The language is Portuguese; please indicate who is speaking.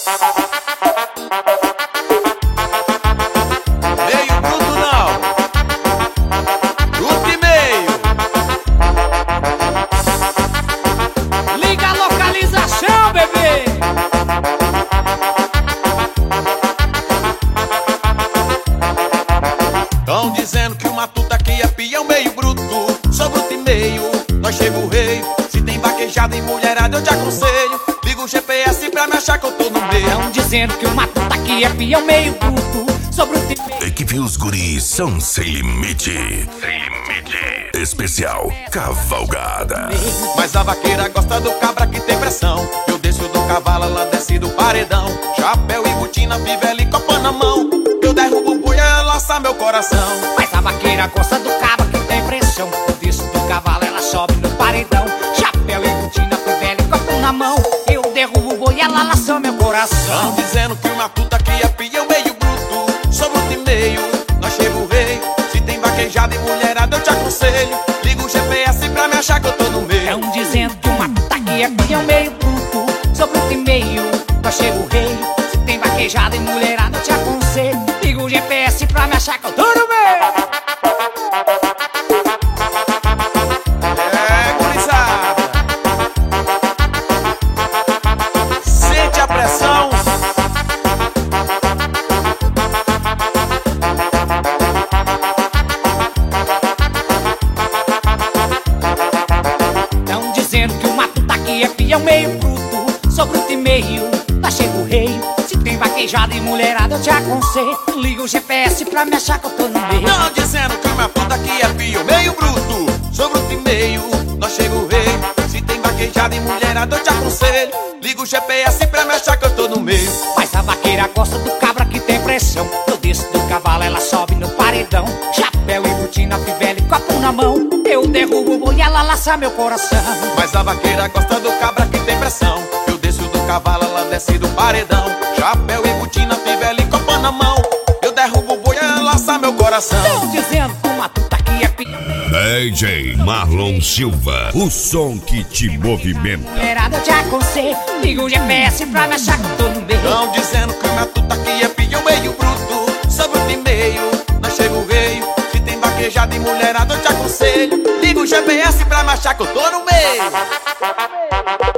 Speaker 1: Meio bruto não, bruto e meio.
Speaker 2: Liga a localização, bebê.
Speaker 1: Tão dizendo que o matuta aqui é peão meio bruto. Sou bruto e meio, nós chega o rei. Se tem vaquejada e mulherada eu te aconselho. Liga o GPS pra me achar que eu tô no meio.
Speaker 2: Tão dizendo que o matuta aqui é peão meio bruto. Sou bruto e meio.
Speaker 3: Equipe Os Guris são sem limite. Sem limite. Especial Cavalgada.
Speaker 1: Mas a vaqueira gosta do cabra que tem pressão. Eu desço do cavalo, ela desce do paredão. Chapéu e botina, fivela e copa na mão. Eu derrubo o boi, ela laça meu coração.
Speaker 2: Mas a vaqueira gosta do cabra que tem pressão. Eu desço do cavalo, ela sobe no paredão. Chapéu e botina, fivela e copo na mão. Eu derrubo o boi, ela laça meu coração.
Speaker 1: Tão dizendo que o matuta aqui é peão meio bruto. Sou bruto e meio, nós chega o rei. Se tem vaquejada e mulherada eu te aconselho. Liga o GPS pra me achar que eu tô no meio.
Speaker 2: Tão dizendo que o matuta aqui é peão meio bruto. Sou bruto e meio, nós chega o rei. Se tem vaquejada e mulherada eu te aconselho. Liga o GPS pra me achar que eu tô no meio.
Speaker 1: É, gurizada, sente a pressão.
Speaker 2: Tão dizendo que o matuta aqui é peão meio bruto. Sou bruto e meio, lá chega o rei. Se tem vaquejada e mulherada eu te aconselho. Liga o GPS pra me achar que eu tô no meio.
Speaker 1: Tão dizendo que o matuta aqui é peão meio bruto. Sou bruto e meio, nós chega o rei. Se tem vaquejada e mulherada eu te aconselho. Liga o GPS pra me achar que eu tô no meio.
Speaker 2: Mas a vaqueira gosta do cabra que tem pressão. Eu desço do cavalo, ela sobe no paredão. Chapéu e botina, fivela e copo na mão. Eu derrubo o boi e ela laça meu coração.
Speaker 1: Mas a vaqueira gosta do cabra que tem pressão. Eu desço do cavalo, ela desce do paredão. Chapéu e botina, fivela e copa na mão. Eu derrubo o boi, ela laça meu coração.
Speaker 2: Tão dizendo que o matuta aqui é peão.
Speaker 3: DJ Marlon Silva, o som que te movimenta.
Speaker 2: Mulherada eu te aconselho. Liga o GPS pra me achar que eu tô no meio.
Speaker 1: Tão dizendo que o matuta aqui é peão meio bruto. Sou bruto e meio, nós chega o rei. Se tem vaquejada e mulherada eu te aconselho. Liga o GPS pra me achar que eu tô no meio.